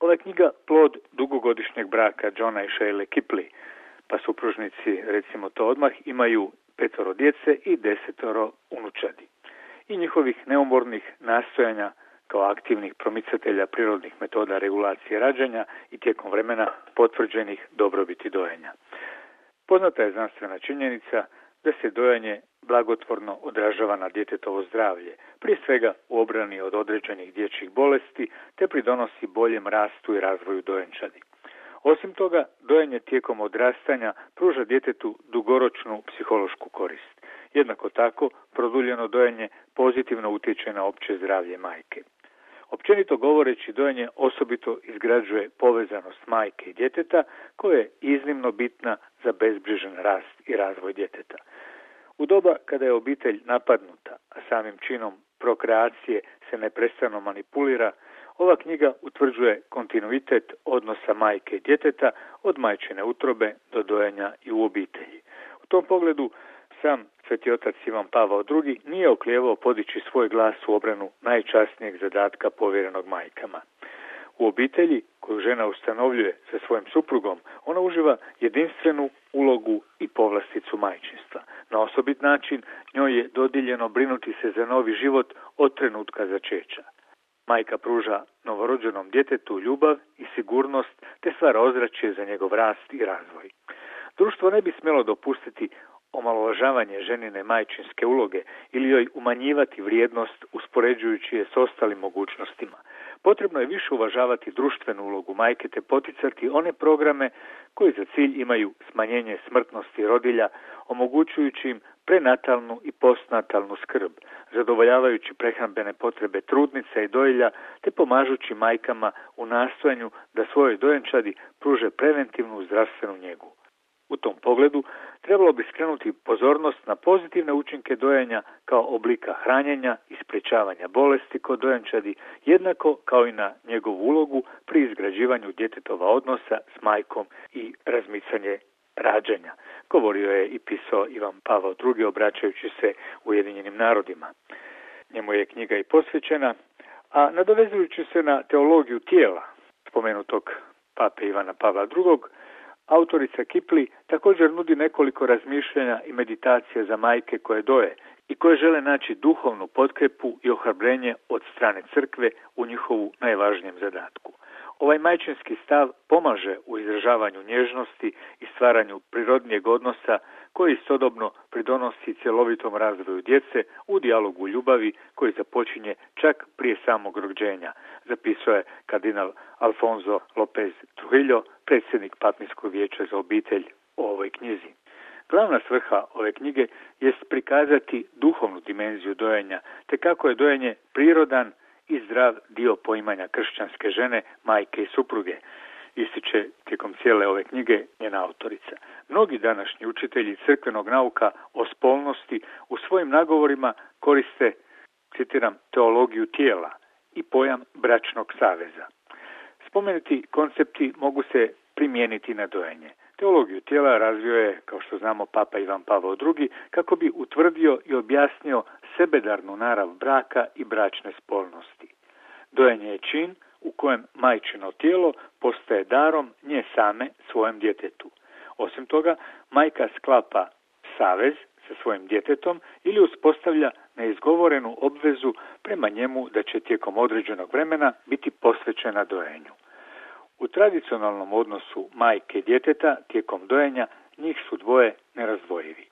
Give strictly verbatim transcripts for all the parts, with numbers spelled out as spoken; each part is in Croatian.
Ova je knjiga plod dugogodišnjeg braka Johna i Sheile Kipley, pa supružnici, recimo to odmah, imaju petoro djece i desetoro unučadi. I njihovih neumornih nastojanja kao aktivnih promicatelja prirodnih metoda regulacije rađanja i tijekom vremena potvrđenih dobrobiti dojenja. Poznata je znanstvena činjenica da se dojenje blagotvorno odražava na djetetovo zdravlje, prije svega u obrani od određenih dječjih bolesti, te pridonosi boljem rastu i razvoju dojenčadi. Osim toga, dojenje tijekom odrastanja pruža djetetu dugoročnu psihološku korist. Jednako tako, produljeno dojenje pozitivno utječe na opće zdravlje majke. Općenito govoreći, dojenje osobito izgrađuje povezanost majke i djeteta, koja je iznimno bitna za bezbrižan rast i razvoj djeteta. U doba kada je obitelj napadnuta, a samim činom prokreacije se neprestano manipulira, ova knjiga utvrđuje kontinuitet odnosa majke i djeteta od majčine utrobe do dojenja i u obitelji. U tom pogledu sam Sveti otac Ivan Pavao drugi nije oklijevao podići svoj glas u obranu najčasnijeg zadatka povjerenog majkama. U obitelji koju žena ustanovljuje sa svojim suprugom, ona uživa jedinstvenu ulogu i povlasticu majčinstva. Na osobit način njoj je dodijeljeno brinuti se za novi život od trenutka začeća. Majka pruža novorođenom djetetu ljubav i sigurnost te stvara ozračje za njegov rast i razvoj. Društvo ne bi smjelo dopustiti omalovažavanje ženine majčinske uloge ili joj umanjivati vrijednost uspoređujući je s ostalim mogućnostima. Potrebno je više uvažavati društvenu ulogu majke te poticati one programe koji za cilj imaju smanjenje smrtnosti rodilja, omogućujući im prenatalnu i postnatalnu skrb, zadovoljavajući prehrambene potrebe trudnica i dojilja te pomažući majkama u nastojanju da svojoj dojenčadi pruže preventivnu zdravstvenu njegu. U tom pogledu trebalo bi skrenuti pozornost na pozitivne učinke dojenja kao oblika hranjenja i sprječavanja bolesti kod dojenčadi, jednako kao i na njegovu ulogu pri izgrađivanju djetetova odnosa s majkom i razmicanje rađanja. Govorio je i pisao Ivan Pavao drugi obraćajući se Ujedinjenim narodima. Njemu je knjiga i posvećena, a nadovezujući se na teologiju tijela spomenutog pape Ivana Pavla drugog, autorica Kipley također nudi nekoliko razmišljanja i meditacija za majke koje doje i koje žele naći duhovnu potkrepu i ohrabrenje od strane crkve u njihovu najvažnijem zadatku. Ovaj majčinski stav pomaže u izražavanju nježnosti i stvaranju prirodnijeg odnosa koji istodobno pridonosi cjelovitom razvoju djece u dijalogu ljubavi koji započinje čak prije samog rođenja, zapisao je kardinal Alfonso López Trujillo, predsjednik Papinskog vijeća za obitelj o ovoj knjizi. Glavna svrha ove knjige jest prikazati duhovnu dimenziju dojenja, te kako je dojenje prirodan i zdrav dio poimanja kršćanske žene, majke i supruge, ističe tijekom cijele ove knjige njena autorica. Mnogi današnji učitelji crkvenog nauka o spolnosti u svojim nagovorima koriste, citiram, teologiju tijela i pojam bračnog saveza. Spomenuti koncepti mogu se primijeniti na dojenje. Teologiju tijela razvio je, kao što znamo, Papa Ivan Pavao drugi, kako bi utvrdio i objasnio sebedarnu narav braka i bračne spolnosti. Dojenje je čin u kojem majčino tijelo postaje darom nje same svojem djetetu. Osim toga, majka sklapa savez sa svojim djetetom ili uspostavlja neizgovorenu obvezu prema njemu da će tijekom određenog vremena biti posvećena dojenju. U tradicionalnom odnosu majke i djeteta tijekom dojenja njih su dvoje nerazdvojivi.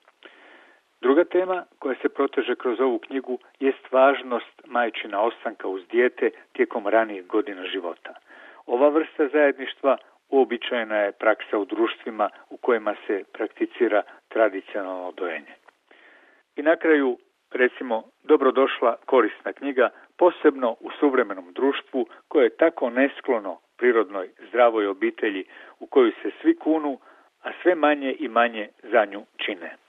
Druga tema koja se proteže kroz ovu knjigu jest važnost majčina ostanka uz dijete tijekom ranijih godina života. Ova vrsta zajedništva uobičajena je praksa u društvima u kojima se prakticira tradicionalno dojenje. I na kraju, recimo, dobrodošla korisna knjiga, posebno u suvremenom društvu koje je tako nesklono prirodnoj, zdravoj obitelji u koju se svi kunu, a sve manje i manje za nju čine.